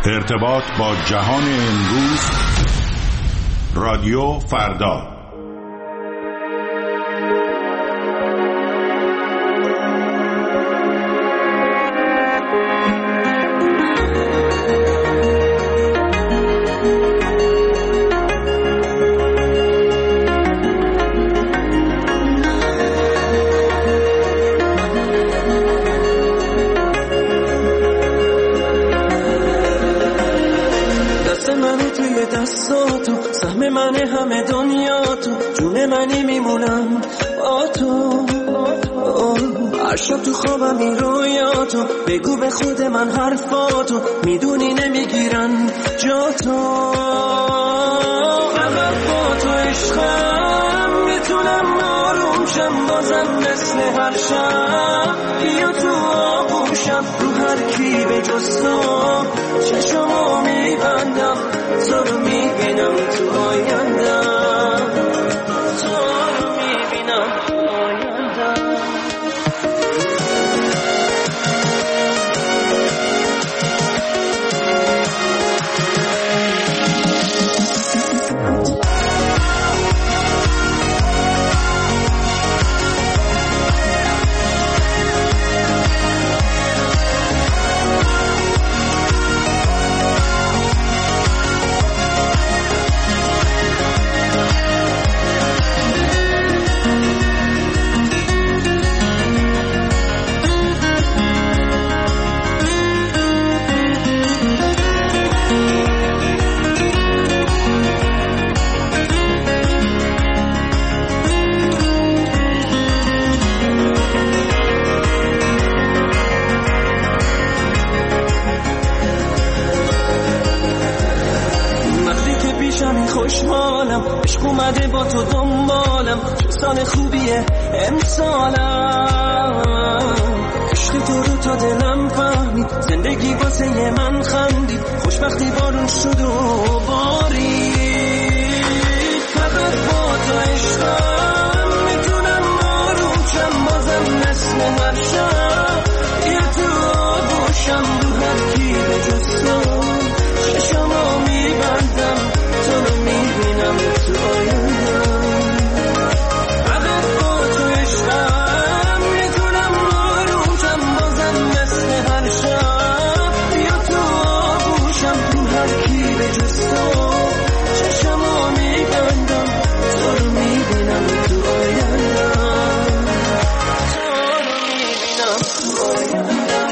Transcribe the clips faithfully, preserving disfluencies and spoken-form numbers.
ارتباط با جهان امروز، رادیو فردا. سهم من همه دنیا تو، جون منی میمونم با تو. هر شب تو خوابم این رویاتو، بگو به خود من حرفاتو، میدونی نمیگیرن جا تو. فقط با تو عشقم میتونم آروم شم، بازم مثل هر شب بیا تو آغوشم. رو هر کی به جز تو چشمو میبندم، تو رو میبینم تو آیندم، تو رو میبینم تو آیندم. خوشحالم عشق اومده با تو دنبالم، چه سال خوبیه امسالم. عشق تو رو تا دلم فهمید، زندگی واسه من خندید، خوشبختی بارون شد و بارید. فقط با تو عشقم میتونم آروم شم، بازم مثل هر شب یه تو آغوشم. رو هر کی به جز تو چشمو میبندم، تو رو میبینم تو آیندم. فقط با تو عشقم میتونم آروم شم، بازم مثل هر شب بیا تو آغوشم. رو هر کی به جز تو چشمو میبندم، تو رو میبینم تو آیندم، تو رو میبینم تو آیندم.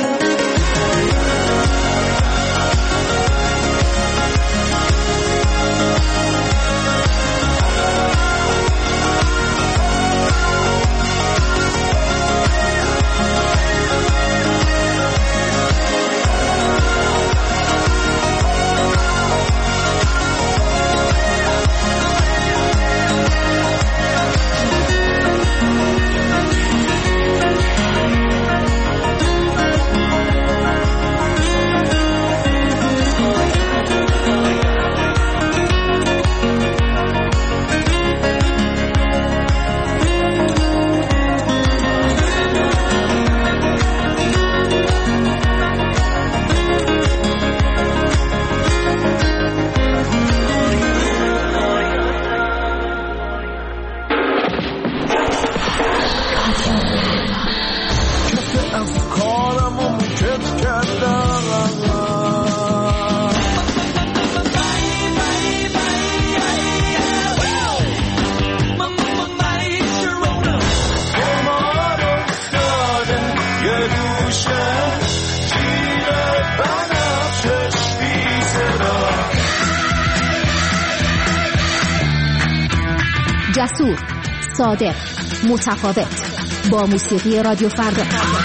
جسور، صادق، متفاوت، با موسیقی رادیو فردا.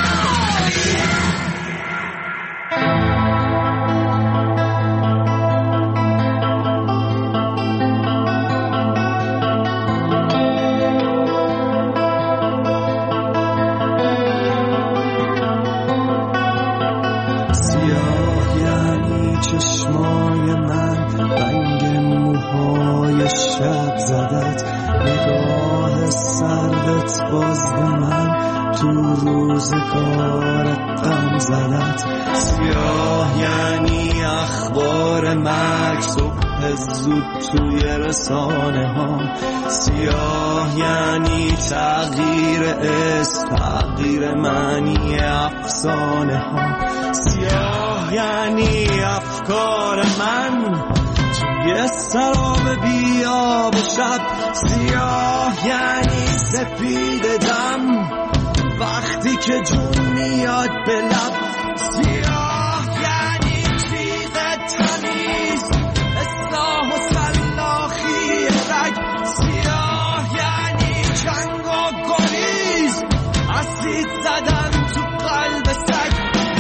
سیاه یعنی چشمای من، رنگ موهای شب زدت، نگاه سردت باز به من، تو روزگارت غم زدت. سیاه یعنی اخبار مرگ صبح زود توی رسانه ها. سیاه یعنی تغییر اسم، تغییر معنی افسانه ها. سیاه یعنی افکار من توی سراب بیاب شب. سیاه یعنی سپید دم وقتی که جون میاد به لب. سیاه یعنی چیز تمیز، اصلاح و سلاخی رگ. سیاه یعنی جنگ و گریز، اسید زدن تو قلب سگ.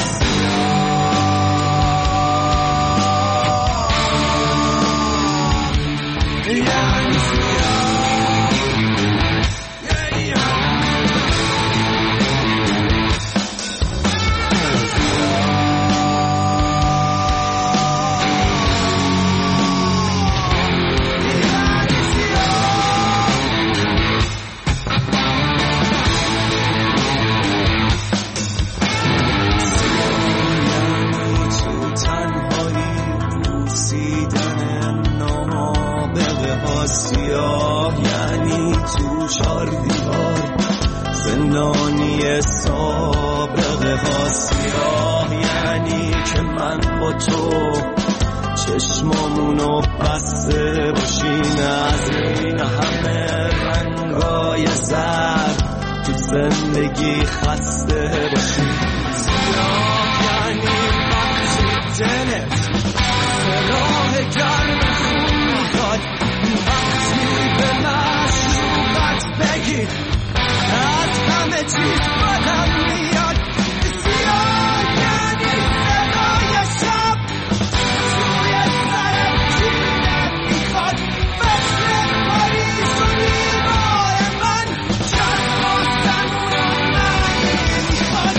یعنی سیاه یعنی تو چار دیوار زندانی سابقه ها. سیاه یعنی که من با تو چشمامونو بسته باشیم از این همه رنگای زرد تو زندگی خسته باشیم. سیاه یعنی وقتی دلت راه گرم خون میخواد، وقتی به مشروبت بگی از همه چیز بدم میاد. سیاه یعنی صدای شب توی سر جیرت میخواد، مثل پاریس و دیوار من چند آسمون و معنی میخواد.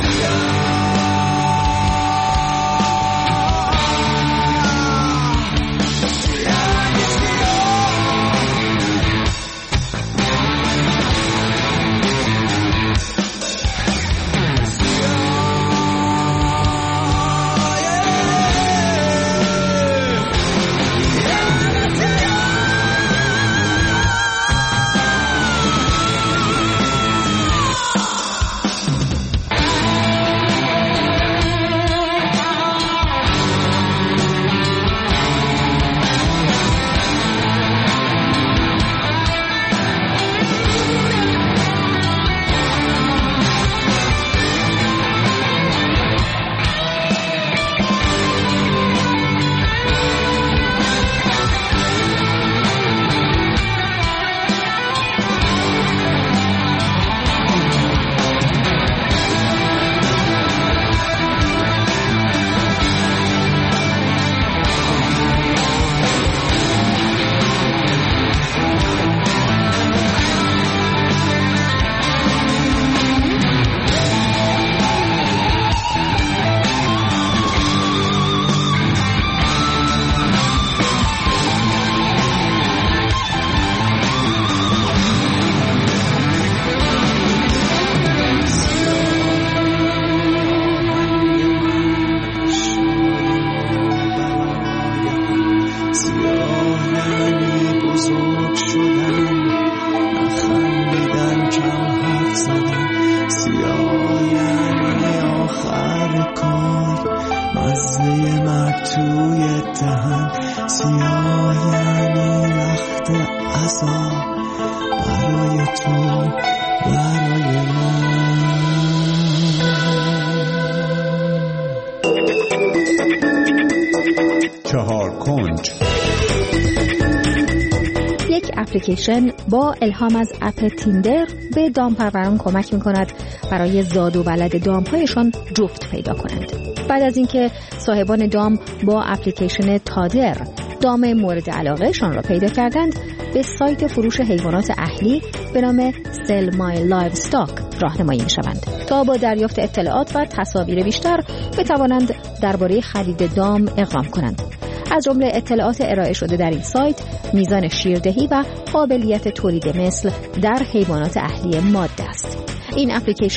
اپلیکیشن با الهام از اپ تیندر به دامپروران کمک می‌کند برای زاد و ولد دام‌هایشان جفت پیدا کنند. بعد از اینکه صاحبان دام با اپلیکیشن تادر دام مورد علاقهشان را پیدا کردند، به سایت فروش حیوانات اهلی به نام Sell My Livestock راهنمایی می‌شوند تا با دریافت اطلاعات و تصاویر بیشتر بتوانند درباره خرید دام اقدام کنند. از جمله اطلاعات ارائه شده در این سایت، میزان شیردهی و قابلیت تولید مثل در حیوانات اهلی ماده است. این اپلیکیشن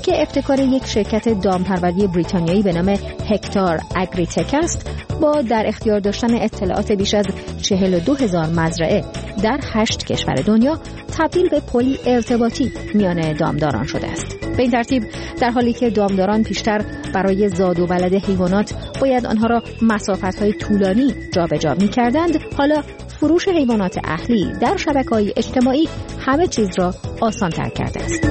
که ابتکار یک شرکت دامپروری بریتانیایی به نام هکتار اگریتک است، با در اختیار داشتن اطلاعات بیش از چهل و دو هزار مزرعه در هشت کشور دنیا تبدیل به پلی ارتباطی میان دامداران شده است. به این ترتیب در حالی که دامداران پیشتر برای زاد و ولد حیوانات باید آنها را مسافت‌های طولانی جابجا می‌کردند، حالا فروش حیوانات اهلی در شبکه‌های اجتماعی همه چیز را آسان‌تر کرده است.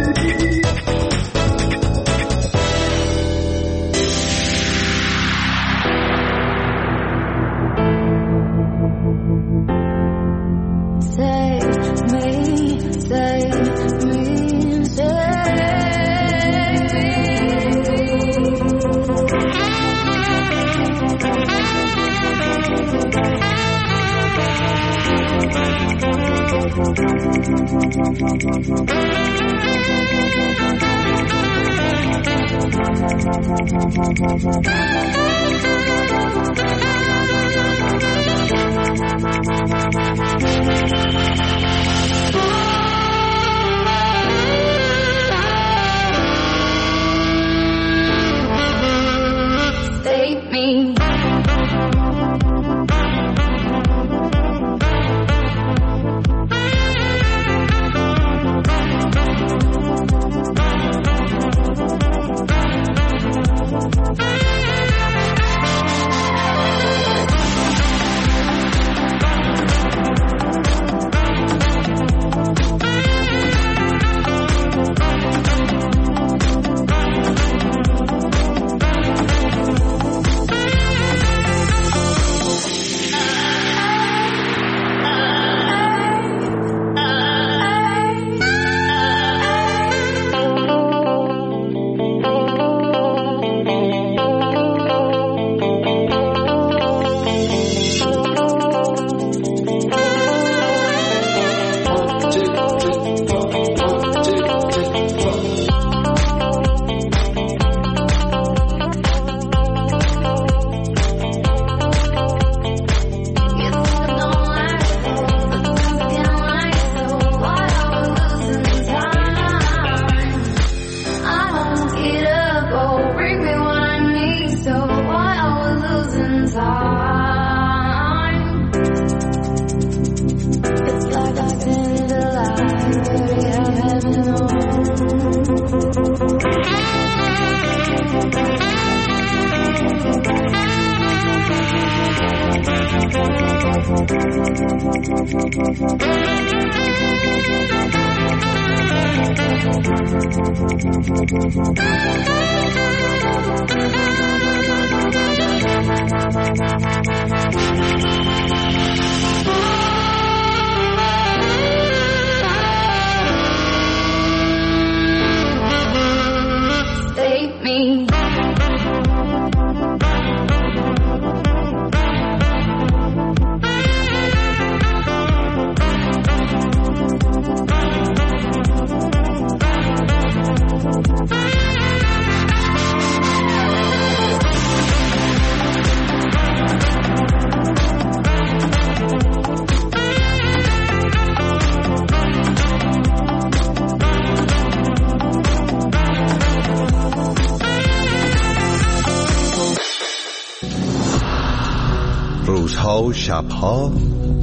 روزها و شبها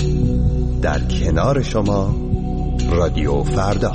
در کنار شما رادیو فردا.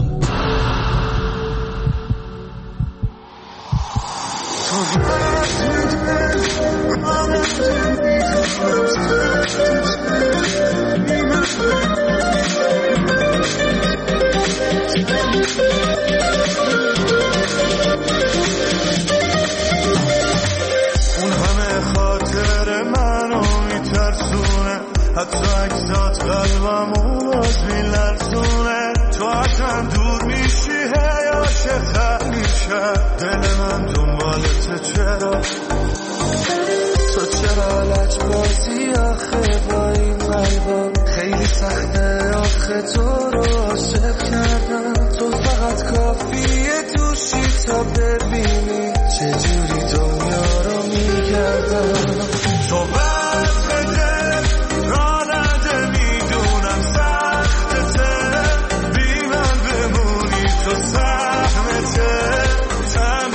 اون همه خاطر منو میترسونه، حتی اگزات قلبمو باز میلرزونه. تو اصلا دور میشی هی عاشق میشه دل من دنبالت، چرا تو چرا لج بازی آخه با این قلبم؟ خیلی سخته آخه تو رو عاشق کردم. تو فقط کافیه توشی تا ببینی چجوری دنیا رو میگردم. تو بس بده را نده، میدونم سختته، بی من بمونی تو سهمته، تنها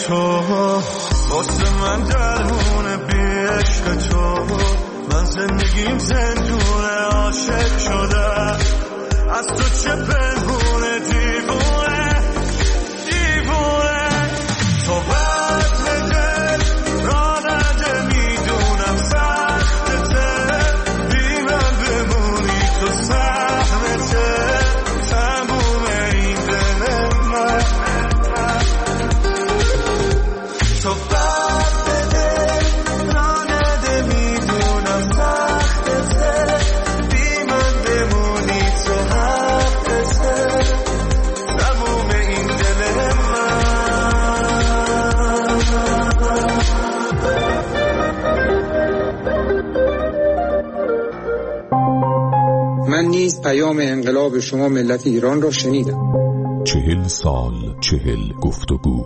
تو واسه من درمونه بی عشق تو من زندگیم زندونه عاشق شده از تو چه پنهونه دیوونه دیوونه تو وقت دل را نده میدونم سختته بی من بمونی تو سهمته تموم این دل من تو وقت دل را نده میدونم سختته بی من بمونی تو حقته تموم این دل من من نیز پیام انقلاب شما ملت ایران را شنیدم. چهل سال چهل گفتگو.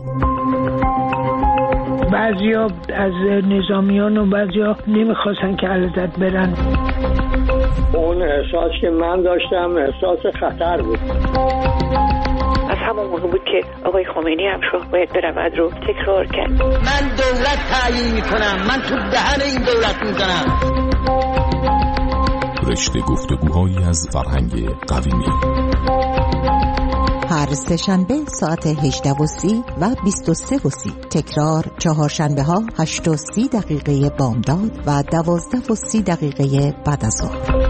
بعضیا از نظامیان و بعضیا نمیخواستن که علیزاده برن. اون احساس که من داشتم احساس خطر بود. از همون موقع بود که آقای خمینی هم شاه باید برود رو تکرار کرد. من دولت تعیین میکنم، من تو دهن این دولت میزنم. رشته گفتگوهایی از فرهنگ قدیمی. هر سه شنبه ساعت هجده و سی و بیست و سه و سی. تکرار چهارشنبه ها هشت و سی دقیقه بامداد و دوازده و سی دقیقه بعد از ظهر.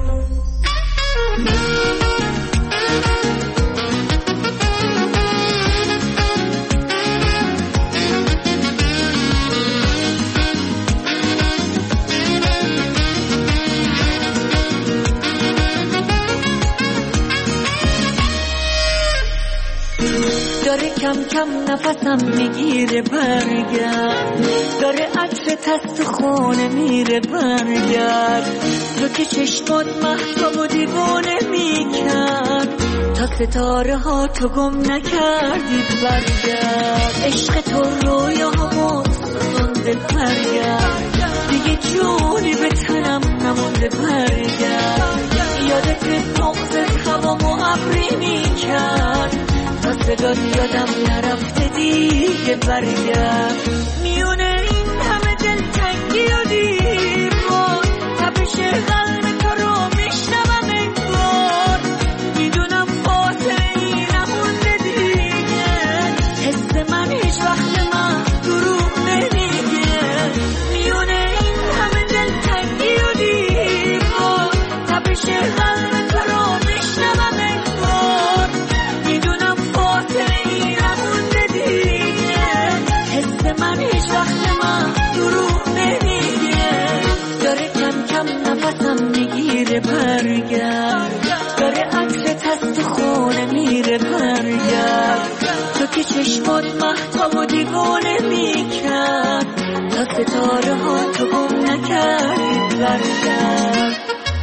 داره کم کم نفسم میگیره برگرد، داره عطرت از تو خونه میره برگرد، تو که چشمات مهتاب و دیوانه میکرد، تا ستاره ها تو گم نکردی برگرد، عشق تو رویا ها سوزونده برگرد، دیگه جونی به تنم نمونده برگرد، یادت بغضت هوامو ابری میکرد، تا صدات یادم نرفته دیگه برگرد، میونه این همه دلتنگی و دیوار، تپش قلب تو رو میشنوم انگار، میدونم فاصله نمونده دیگه، حس من هیچ وقت من دروغ نمیگه، میونه این همه دلتنگی و دیوار، تپش قلب تو رو میشنوم انگار، میدونم من هیچ وقت من دروغ نمیگه، داره کم کم نفسم میگیره برگرد، داره عطرت از تو خونه میره برگرد، تو که چشمات مهتاب و دیوانه میکرد، تا ستاره ها تو گم نکردی برگرد.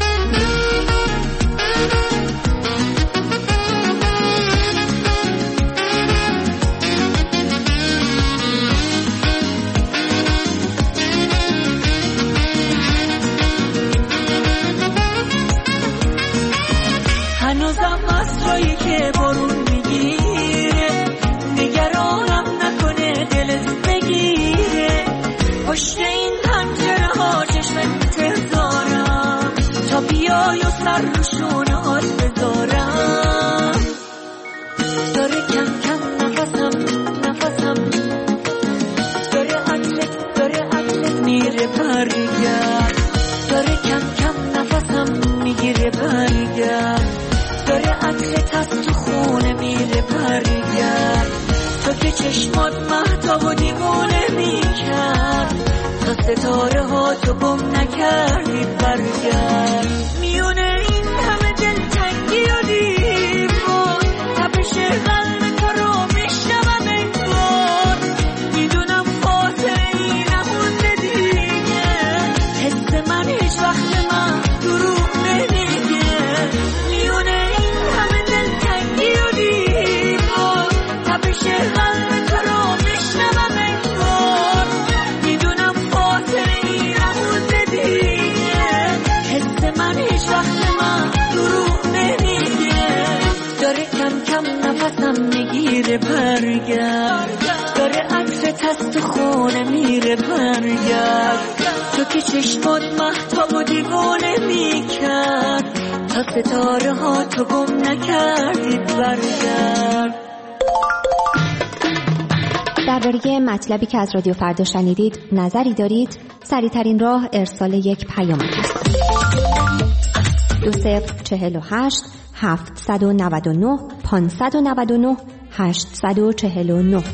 هنوزم مسرایی که بارون میگیره، نگرانم نکنه دلت بگیره، پشت این پنجره ها چشمت بذارم، تا بیای و سر روشون آت بذارم، داره کم کم نفسم نفسم داره عطرت داره عطرت میره برگرد، داره کم کم نفسم میگیره برگرد، داره عطرت از تو خونه میره برگرد، تو که چشمات مهتاب و دیوانه میکرد، تا ستاره ها تو گم نکردی برگرد، میونه این همه دلتنگی و دیوار، تپش قلب تو رو میشنوم انگار، میدونم فاصله نمونده دیگه، حس من هیچ وقت من دروغ نمیگه، میونه این همه دلتنگی و دیوار، تپش قلب تو رو میشنوم انگار، میدونم فاصله نمونده دیگه، حس من هیچ وقت من دروغ نمیگه، داره کم کم نفسم میگیره برگرد، داره عطر چشمات مهتاب و دیوانه میکرد، تا ستاره ها تو گم نکردید برگرد. درباره مطلبی که از رادیو فردا شنیدید نظری دارید؟ سریع‌ترین راه ارسال یک پیام است. دو صفر چهل و هشت هفتصد و نود و نه پانصد و نود و نه هشتصد و چهل و نه.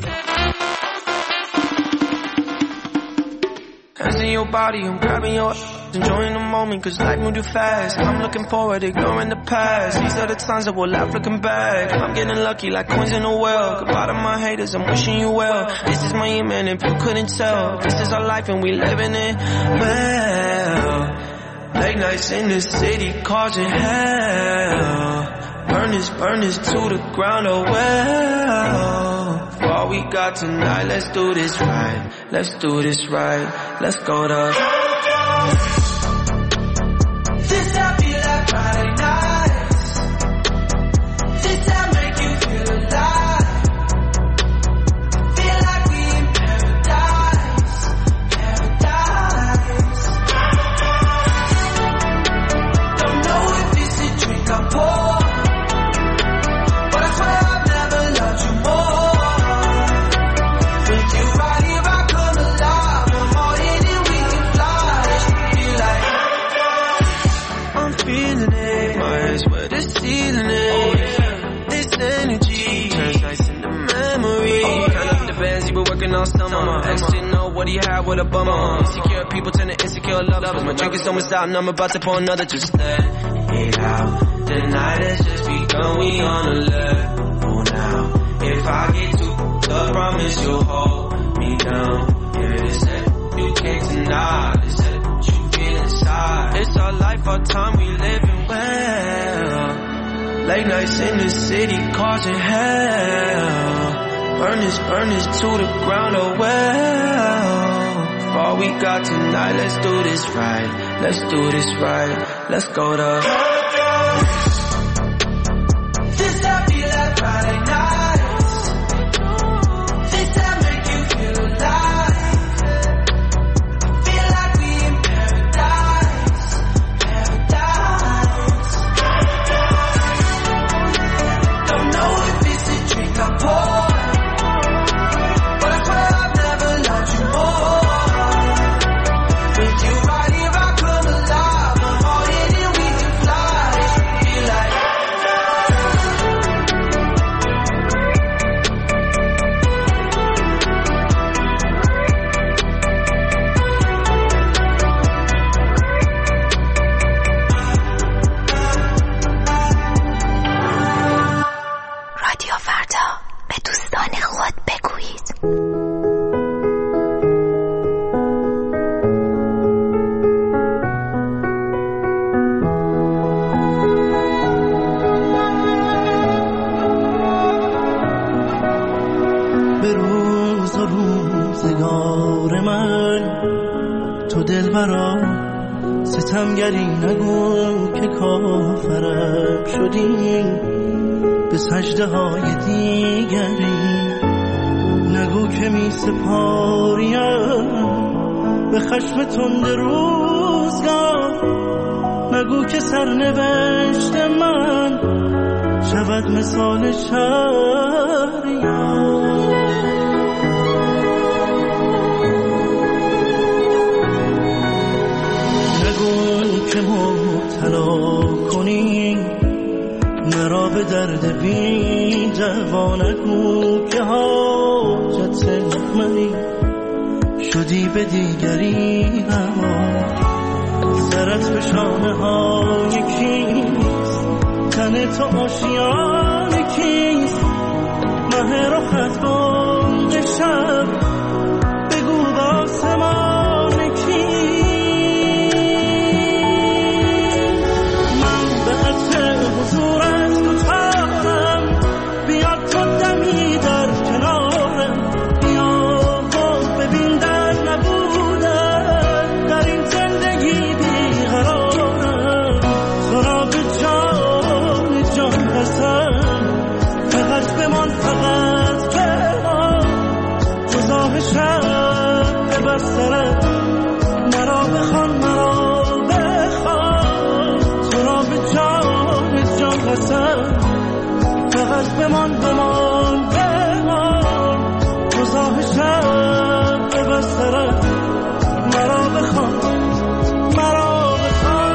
Hands in your body, I'm grabbing your enjoying the moment, cause life moves too fast. I'm looking forward, ignoring the past. These are the times that we'll laugh looking back. I'm getting lucky like coins in a well. Goodbye to my haters, I'm wishing you well. This is my man, if you couldn't tell. This is our life and we living it well. Late nights in the city causing hell. Burn this, burn this to the ground, oh well. For all we got tonight, let's do this right. Let's do this right. Let's go to this that feel like Friday nights. This that make you feel alive. Feel like we in paradise. Paradise. Don't know if this is a drink I pour, but I swear I've never loved you more. With you right here I come alive. I'm all in and we can fly. Feel like I'm feeling it. My eyes where the ceiling is. This energy turns nice into memory. Count up the bands you been working all summer. Ex didn't know what he had, what a bummer. Insecure people turn to insecure lovers. My drink is almost out and I'm about to pour another. Just let it out. The night has just begun, we on a level now. If I get too up, promise you'll hold me down. Yeah, it's that you can't deny. It's that you feel inside. It's our life, our time, we living well. Late nights in the city causing hell. Burn this, burn this to the ground, oh well. All we got tonight, let's do this right. Let's do this right. Let's go to this that feel like Friday nights. This that make you feel alive. Feel like we in paradise. Paradise. Don't know if it's a drink I pour, but I swear I've never loved you more. With you right here I come alive. I'm all in and we can fly. Feel like رادیو فردا، به دوستان خود بگویید. به روز و روزگار من تو دلبرا ستمگری نگو که کافرم شدی. به سجده های دیگری نگو که می سپاریم به خشم تند روزگار. نگو که سرنوشت من شود مثال شهریار. نگو که مبتلا کنی مرا به درد بی جوان. نگو که حاجت منی شدی به دیگری روا. سرت به شانه های کیست، تن تو آشیان کیست. مه رخت باد شب بگو با آسمان کیست. من به عطر حضورت دوتارم، بیا تو دمی در کنارم. بیا و ببین در نبودن در این زندگی بیقرارم. سراغ جان جان هستم، فقط بمان فقط به من فقط بمان بمان بمان روزاه شب به بسترت مرا بخوان مرا بخوان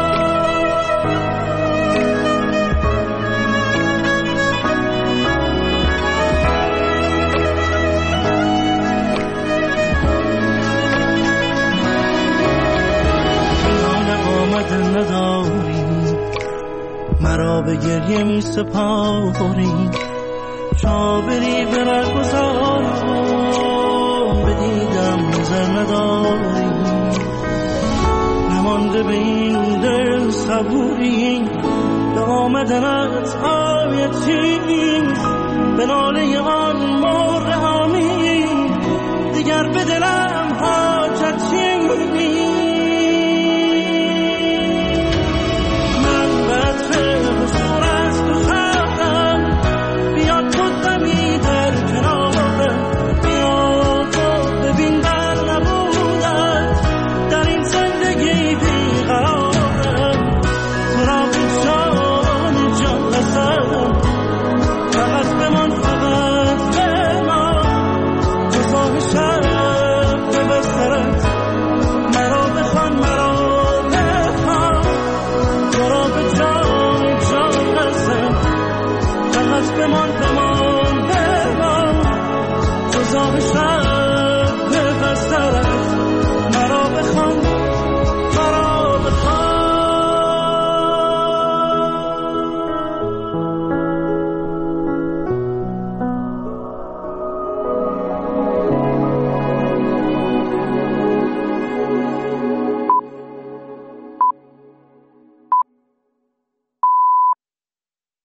آمده نداری مرا به گریه می سپاری چاوری به نگذارم به دیدم نظر نداری نمانده به این دل صبوری به آمدنت آیتی به ناله آن مرغ آمی دیگر به دلم حاجتی